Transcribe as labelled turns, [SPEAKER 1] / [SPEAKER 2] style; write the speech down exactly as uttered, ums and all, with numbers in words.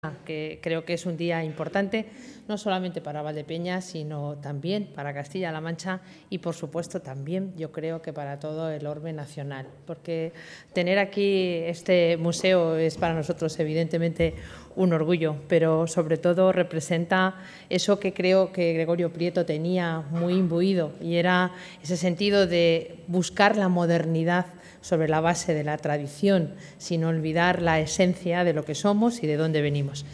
[SPEAKER 1] que creo que es un día importante, no solamente para Valdepeñas, sino también para Castilla-La Mancha y, por supuesto, también yo creo que para todo el orbe nacional, porque tener aquí este museo es para nosotros evidentemente un orgullo, pero sobre todo representa eso que creo que Gregorio Prieto tenía muy imbuido, y era ese sentido de buscar la modernidad sobre la base de la tradición, sin olvidar la esencia de lo que somos y de dónde venimos.